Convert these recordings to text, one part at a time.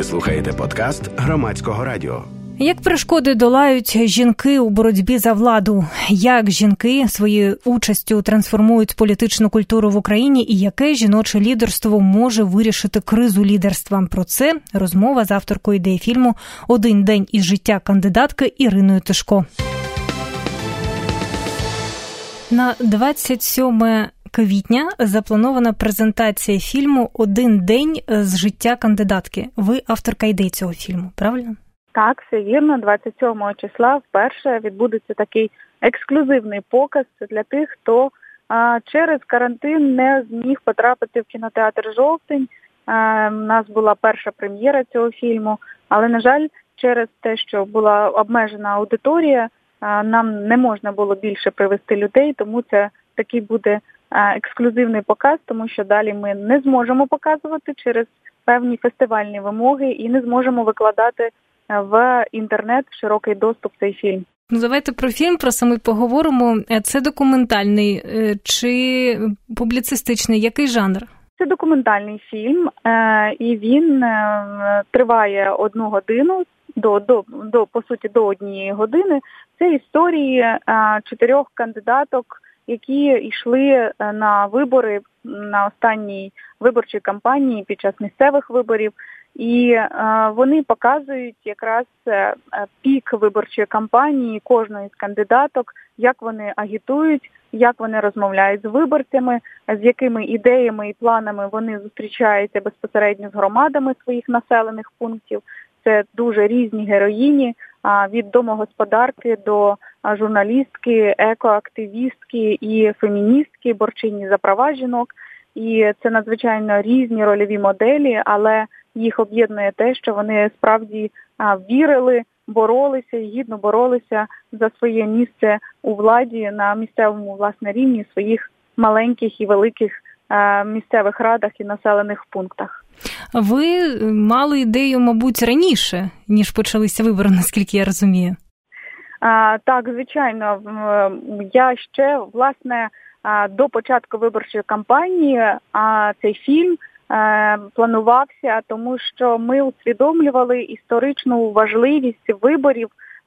Ви слухаєте подкаст Громадського радіо. Як перешкоди долають жінки у боротьбі за владу? Як жінки своєю участю трансформують політичну культуру в Україні і яке жіноче лідерство може вирішити кризу лідерства? Про це розмова з авторкою ідеї фільму «Один день із життя кандидатки» Іриною Тишко. На 27 квітня запланована презентація фільму «Один день з життя кандидатки». Ви авторка ідеї цього фільму, правильно? Так, все вірно. 27 числа вперше відбудеться такий ексклюзивний показ для тих, хто через карантин не зміг потрапити в кінотеатр «Жовтень». У нас була перша прем'єра цього фільму, але, на жаль, через те, що була обмежена аудиторія, нам не можна було більше привезти людей, тому це такий буде ексклюзивний показ, тому що далі ми не зможемо показувати через певні фестивальні вимоги і не зможемо викладати в інтернет в широкий доступ цей фільм. Ну, давайте про фільм, про самий поговоримо. Це документальний чи публіцистичний? Який жанр? Це документальний фільм, і він триває 1 годину, по суті, до 1 години. Це історії 4 кандидаток, які йшли на вибори, на останній виборчій кампанії під час місцевих виборів. І вони показують якраз пік виборчої кампанії кожної з кандидаток, як вони агітують, як вони розмовляють з виборцями, з якими ідеями і планами вони зустрічаються безпосередньо з громадами своїх населених пунктів. Це дуже різні героїні, від домогосподарки до журналістки, екоактивістки і феміністки, борчині за права жінок. І це надзвичайно різні рольові моделі, але їх об'єднує те, що вони справді вірили, боролися і гідно боролися за своє місце у владі на місцевому, власне, рівні своїх маленьких і великих місцевих радах і населених пунктах. Ви мали ідею, мабуть, раніше, ніж почалися вибори, наскільки я розумію. Так, звичайно. Я ще, власне, до початку виборчої кампанії цей фільм планувався, тому що ми усвідомлювали історичну важливість виборів,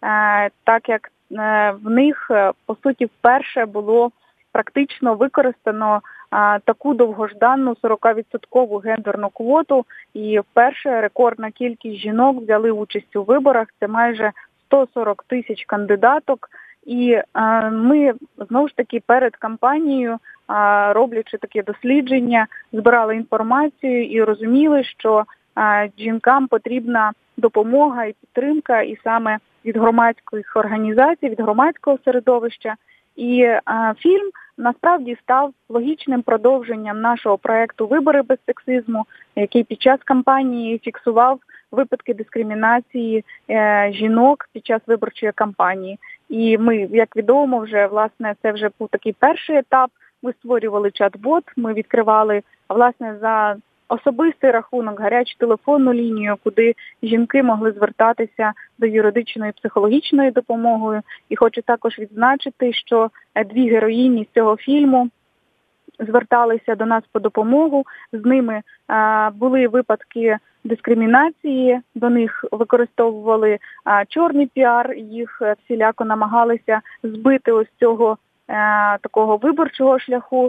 так як в них, по суті, вперше було практично використано таку довгожданну 40% гендерну квоту, і вперше рекордна кількість жінок взяли участь у виборах, це майже 140 тисяч кандидаток. І ми, знову ж таки, перед кампанією, роблячи таке дослідження, збирали інформацію і розуміли, що жінкам потрібна допомога і підтримка, і саме від громадських організацій, від громадського середовища. І фільм, насправді, став логічним продовженням нашого проєкту «Вибори без сексизму», який під час кампанії фіксував випадки дискримінації жінок під час виборчої кампанії. І ми, як відомо, вже, власне, це вже був такий перший етап. Ми створювали чат-бот, ми відкривали, власне, за особистий рахунок гарячу телефонну лінію, куди жінки могли звертатися до юридичної і психологічної допомоги. І хочу також відзначити, що 2 героїні з цього фільму зверталися до нас по допомогу. З ними були випадки дискримінації, до них використовували чорний піар, їх всіляко намагалися збити ось цього такого виборчого шляху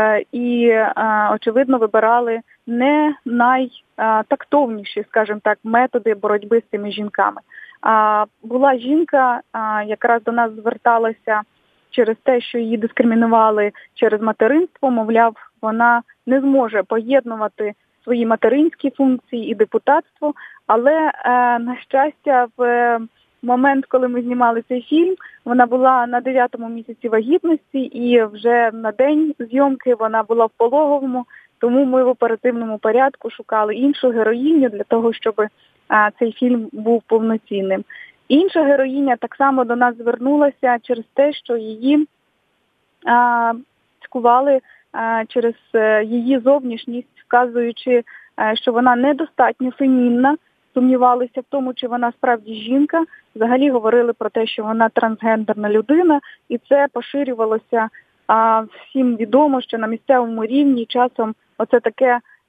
і, очевидно, вибирали не найтактовніші, скажімо так, методи боротьби з цими жінками. Була жінка, якраз до нас зверталася через те, що її дискримінували через материнство, мовляв, вона не зможе поєднувати свої материнські функції і депутатство, але, на щастя, в момент, коли ми знімали цей фільм, вона була на 9-му місяці вагітності і вже на день зйомки вона була в пологовому, тому ми в оперативному порядку шукали іншу героїню для того, щоб цей фільм був повноцінним. Інша героїня так само до нас звернулася через те, що її цькували через її зовнішність, вказуючи, що вона недостатньо фемінна, сумнівалися в тому, чи вона справді жінка, взагалі говорили про те, що вона трансгендерна людина, і це поширювалося. Всім відомо, що на місцевому рівні часом оце таке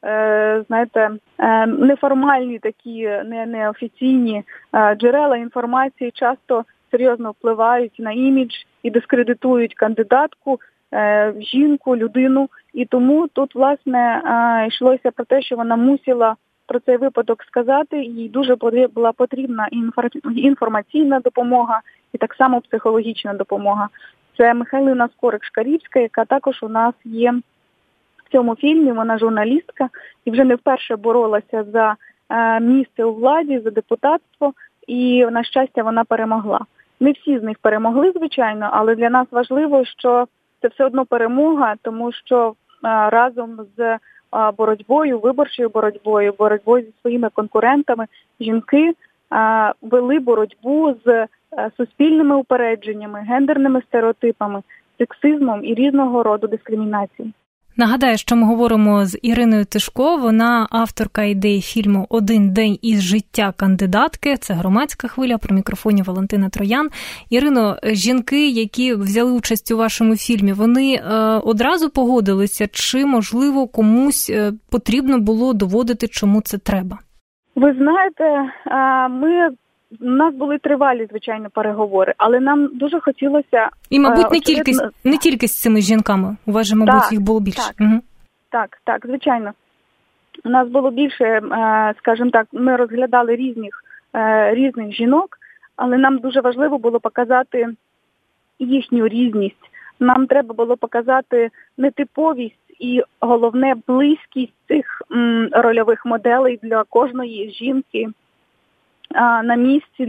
знаєте, неформальні такі, неофіційні джерела інформації часто серйозно впливають на імідж і дискредитують кандидатку, жінку, людину. І тому тут, власне, йшлося про те, що вона мусила про цей випадок сказати, їй дуже була потрібна інформаційна допомога і так само психологічна допомога. Це Михайлина Скорик-Шкарівська, яка також у нас є в цьому фільмі, вона журналістка і вже не вперше боролася за місце у владі, за депутатство, і, на щастя, вона перемогла. Не всі з них перемогли, звичайно, але для нас важливо, що це все одно перемога, тому що разом з боротьбою, виборчою боротьбою зі своїми конкурентами, жінки вели боротьбу з суспільними упередженнями, гендерними стереотипами, сексизмом і різного роду дискримінацією. Нагадаю, що ми говоримо з Іриною Тишко, вона авторка ідеї фільму «Один день із життя кандидатки». Це «Громадська хвиля», при мікрофоні Валентина Троян. Ірино, жінки, які взяли участь у вашому фільмі, вони одразу погодилися, чи, можливо, комусь потрібно було доводити, чому це треба? Ви знаєте, у нас були тривалі, звичайно, переговори, але нам дуже хотілося... І, мабуть, не тільки з цими жінками. У вас же, мабуть, їх було більше. Так, угу. так, звичайно. У нас було більше, скажімо так, ми розглядали різних жінок, але нам дуже важливо було показати їхню різність. Нам треба було показати нетиповість і, головне, близькість цих рольових моделей для кожної жінки на місці,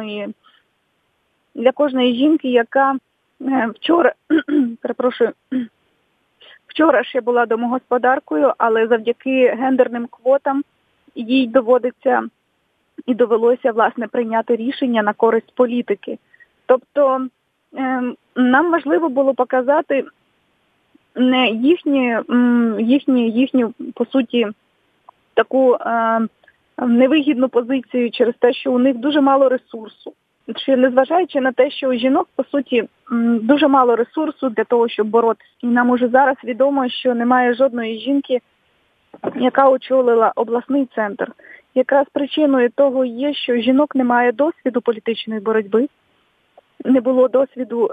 для кожної жінки, яка вчора ще була домогосподаркою, але завдяки гендерним квотам їй довелося, власне, прийняти рішення на користь політики. Тобто нам важливо було показати не їхню, по суті, таку невигідну позицію через те, що у них дуже мало ресурсу. Чи незважаючи на те, що у жінок, по суті, дуже мало ресурсу для того, щоб боротися. І нам уже зараз відомо, що немає жодної жінки, яка очолила обласний центр. Якраз причиною того є, що жінок немає досвіду політичної боротьби, не було досвіду,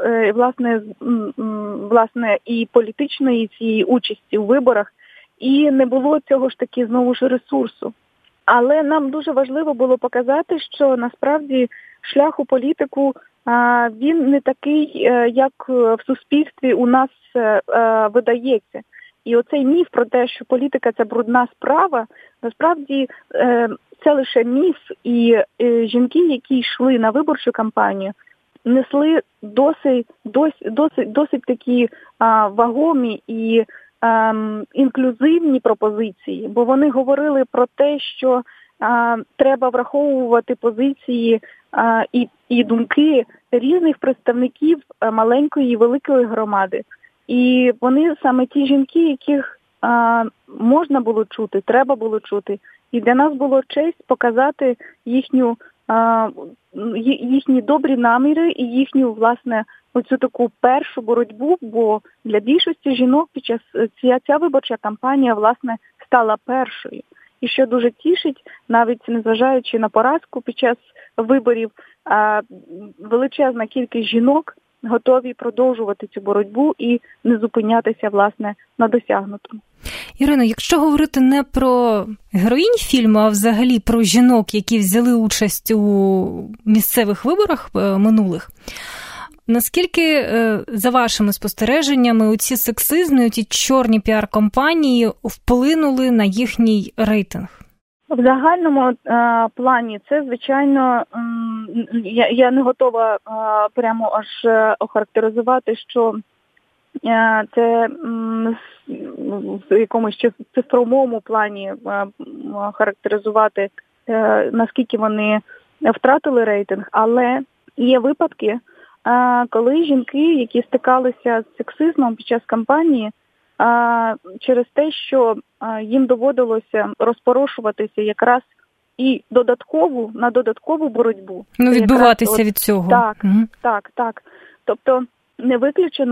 власне, і політичної цієї участі у виборах, і не було цього ж таки, знову ж, ресурсу. Але нам дуже важливо було показати, що насправді шлях у політику, він не такий, як в суспільстві у нас видається. І оцей міф про те, що політика – це брудна справа, насправді це лише міф, і жінки, які йшли на виборчу кампанію, несли досить такі вагомі і інклюзивні пропозиції, бо вони говорили про те, що треба враховувати позиції і думки різних представників маленької і великої громади. І вони саме ті жінки, яких можна було чути, треба було чути. І для нас було честь показати їхні добрі наміри і їхню, власне, оцю таку першу боротьбу, бо для більшості жінок під час ця виборча кампанія, власне, стала першою. І що дуже тішить, навіть незважаючи на поразку під час виборів, величезна кількість жінок готові продовжувати цю боротьбу і не зупинятися, власне, на досягнутому. Ірино, якщо говорити не про героїнь фільму, а взагалі про жінок, які взяли участь у місцевих виборах минулих, наскільки, за вашими спостереженнями, оці сексизми, оці чорні піар-компанії вплинули на їхній рейтинг? В загальному плані це, звичайно, я не готова прямо аж охарактеризувати, що це в якомусь цифровому плані характеризувати, наскільки вони втратили рейтинг, але є випадки, коли жінки, які стикалися з сексизмом під час кампанії, через те, що їм доводилося розпорошуватися якраз і на додаткову боротьбу. Відбиватися від цього. Так. Тобто не виключено,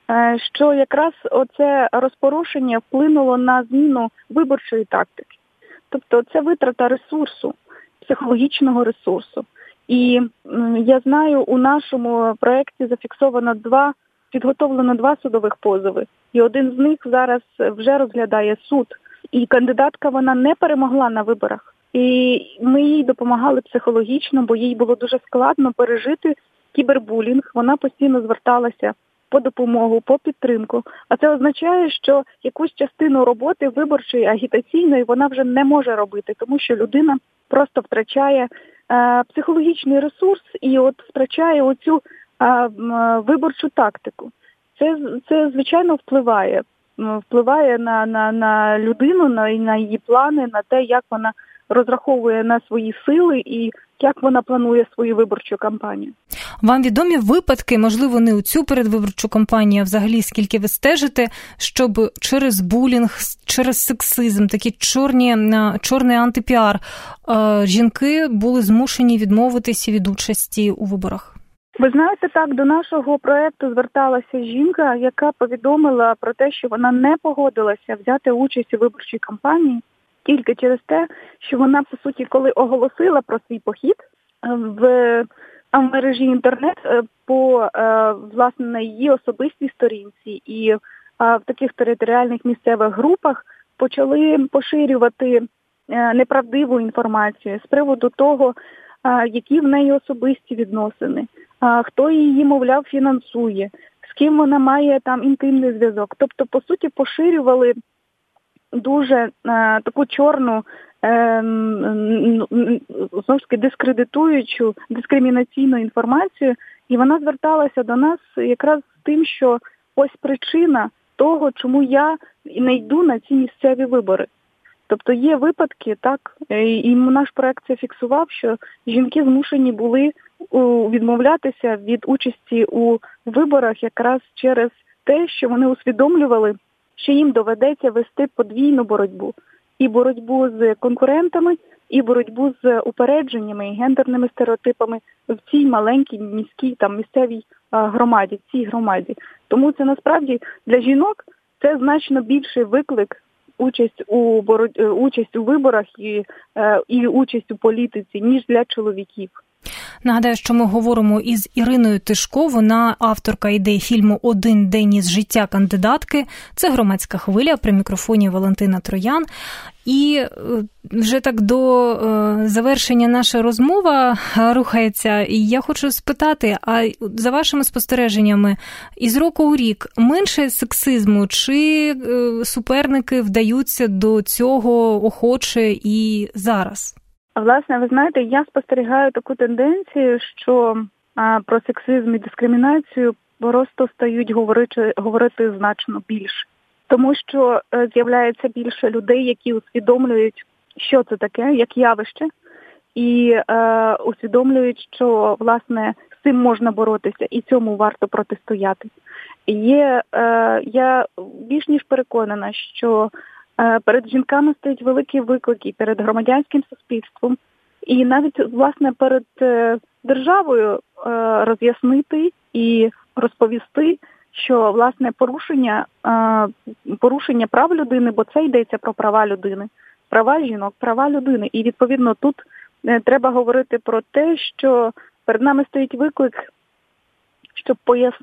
що якраз оце розпорошення вплинуло на зміну виборчої тактики. Тобто це витрата ресурсу, психологічного ресурсу. І я знаю, у нашому проєкті підготовлено 2 судових позови. І один з них зараз вже розглядає суд. І кандидатка, вона не перемогла на виборах. І ми їй допомагали психологічно, бо їй було дуже складно пережити кібербулінг. Вона постійно зверталася по допомогу, по підтримку. А це означає, що якусь частину роботи виборчої, агітаційної вона вже не може робити, тому що людина просто втрачає психологічний ресурс і от втрачає оцю виборчу тактику. Це звичайно, впливає на людину, на її плани, на те, як вона розраховує на свої сили і як вона планує свою виборчу кампанію. Вам відомі випадки, можливо, не у цю передвиборчу кампанію, а взагалі скільки ви стежите, щоб через булінг, через сексизм, такий чорний антипіар, жінки були змушені відмовитися від участі у виборах? Ви знаєте, так, до нашого проєкту зверталася жінка, яка повідомила про те, що вона не погодилася взяти участь у виборчій кампанії тільки через те, що вона, по суті, коли оголосила про свій похід в мережі інтернет власне, на її особистій сторінці і в таких територіальних місцевих групах почали поширювати неправдиву інформацію з приводу того, які в неї особисті відносини, хто її, мовляв, фінансує, з ким вона має там інтимний зв'язок. Тобто, по суті, поширювали дуже таку чорну, знову ж таки, дискредитуючу, дискримінаційну інформацію, і вона зверталася до нас якраз з тим, що ось причина того, чому я не йду на ці місцеві вибори. Тобто є випадки, так, і наш проект це фіксував, що жінки змушені були відмовлятися від участі у виборах якраз через те, що вони усвідомлювали, що їм доведеться вести подвійну боротьбу. І боротьбу з конкурентами, і боротьбу з упередженнями і гендерними стереотипами в цій маленькій міській, місцевій громаді, в цій громаді. Тому це насправді для жінок це значно більший виклик участь у виборах і участь у політиці, ніж для чоловіків. Нагадаю, що ми говоримо із Іриною Тишко, вона авторка ідеї фільму «Один день із життя кандидатки». Це «Громадська хвиля», при мікрофоні Валентина Троян. І вже так до завершення наша розмова рухається. І я хочу спитати, а за вашими спостереженнями, із року у рік менше сексизму, чи суперники вдаються до цього охоче і зараз? Власне, ви знаєте, я спостерігаю таку тенденцію, що про сексизм і дискримінацію просто стають говорити значно більше. Тому що з'являється більше людей, які усвідомлюють, що це таке, як явище, і усвідомлюють, що, власне, з цим можна боротися і цьому варто протистояти. Я більш ніж переконана, що перед жінками стоять великі виклики, перед громадянським суспільством і навіть, власне, перед державою роз'яснити і розповісти, що, власне, порушення прав людини, бо це йдеться про права людини, права жінок, права людини. І, відповідно, тут треба говорити про те, що перед нами стоїть виклик, щоб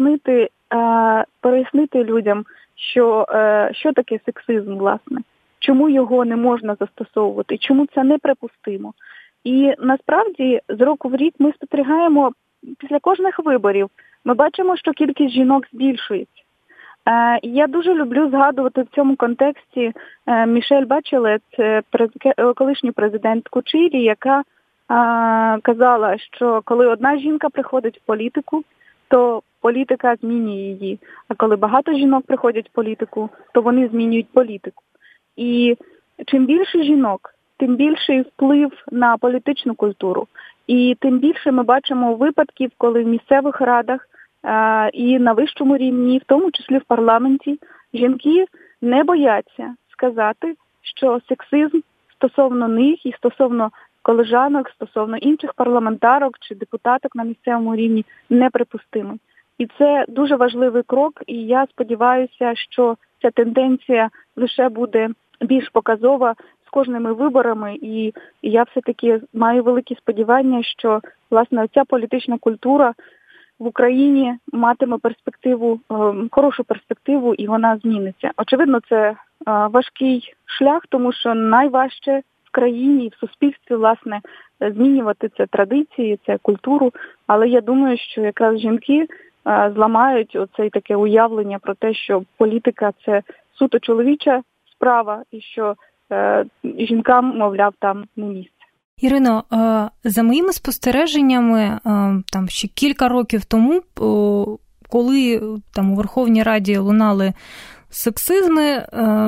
пояснити людям, що таке сексизм, власне, чому його не можна застосовувати, чому це неприпустимо. І насправді з року в рік ми спостерігаємо після кожних виборів, ми бачимо, що кількість жінок збільшується. Я дуже люблю згадувати в цьому контексті Мішель Бачелет, колишню президентку Чилі, яка казала, що коли одна жінка приходить в політику, то політика змінює її. А коли багато жінок приходять в політику, то вони змінюють політику. І чим більше жінок, тим більший вплив на політичну культуру. І тим більше ми бачимо випадків, коли в місцевих радах і на вищому рівні, в тому числі в парламенті, жінки не бояться сказати, що сексизм стосовно них і стосовно колежанок, стосовно інших парламентарок чи депутаток на місцевому рівні неприпустимий. І це дуже важливий крок, і я сподіваюся, що ця тенденція лише буде більш показова з кожними виборами, і я все-таки маю великі сподівання, що, власне, ця політична культура в Україні матиме перспективу, хорошу перспективу, і вона зміниться. Очевидно, це важкий шлях, тому що найважче в країні і в суспільстві, власне, змінювати це традиції, це культуру, але я думаю, що якраз жінки зламають оце таке уявлення про те, що політика – це суто чоловіча справа і що жінкам, мовляв, там не місце. Ірино, за моїми спостереженнями, там ще кілька років тому, коли там у Верховній Раді лунали сексизми,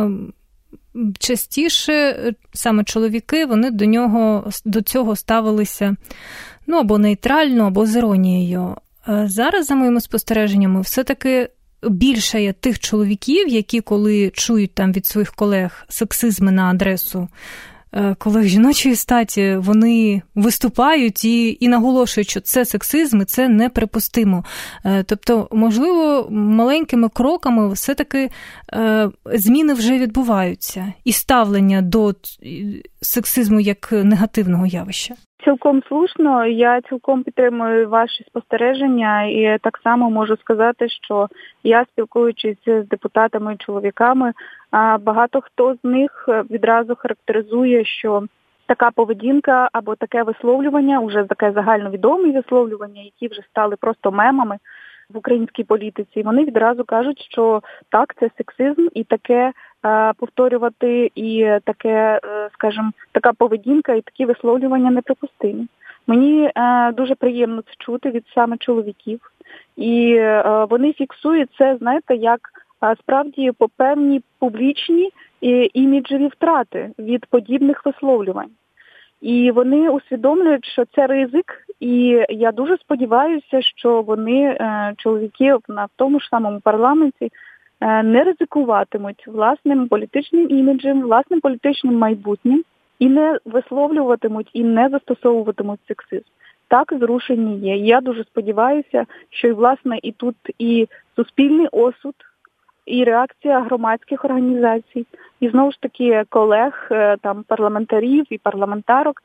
частіше саме чоловіки, вони до цього ставилися або нейтрально, або з іронією. Зараз, за моїми спостереженнями, все-таки більше є тих чоловіків, які коли чують там від своїх колег сексизми на адресу колег жіночої статі, вони виступають і наголошують, що це сексизм і це неприпустимо. Тобто, можливо, маленькими кроками все-таки зміни вже відбуваються і ставлення до сексизму як негативного явища. Цілком слушно, я цілком підтримую ваші спостереження і так само можу сказати, що я, спілкуючись з депутатами і чоловіками, багато хто з них відразу характеризує, що така поведінка або таке висловлювання, уже таке загальновідоме висловлювання, які вже стали просто мемами в українській політиці, вони відразу кажуть, що так, це сексизм і таке повторювати, і таке, скажімо, така поведінка і такі висловлювання неприпустимі. Мені дуже приємно це чути від саме чоловіків. І вони фіксують це, знаєте, як справді по певні публічні іміджеві втрати від подібних висловлювань. І вони усвідомлюють, що це ризик, і я дуже сподіваюся, що вони, чоловіки в тому ж самому парламенті, не ризикуватимуть власним політичним іміджем, власним політичним майбутнім і не висловлюватимуть і не застосовуватимуть сексизм. Так, зрушення є. Я дуже сподіваюся, що і, власне, і тут і суспільний осуд, і реакція громадських організацій, і знову ж таки колег, там парламентарів і парламентарок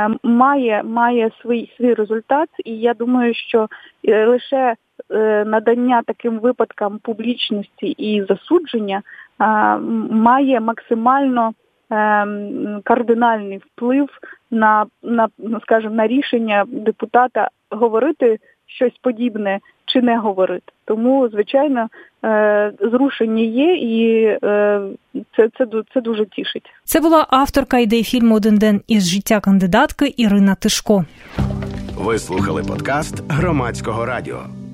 має свій результат, і я думаю, що лише надання таким випадкам публічності і засудження має максимально кардинальний вплив на рішення депутата говорити щось подібне чи не говорити. Тому, звичайно, зрушення є, і це дуже тішить. Це була авторка ідей фільму «Один день із життя кандидатки» Ірина Тишко. Ви слухали подкаст Громадського радіо.